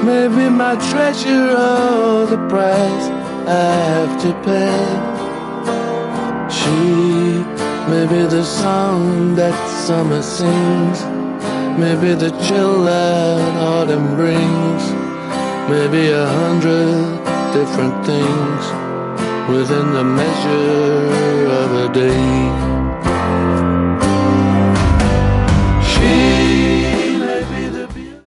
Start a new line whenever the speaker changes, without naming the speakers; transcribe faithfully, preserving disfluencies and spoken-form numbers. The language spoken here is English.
Maybe my treasure or the price I have to pay. She may be the song that summer sings, maybe the chill that autumn brings, maybe a hundred different things within the measure of a day.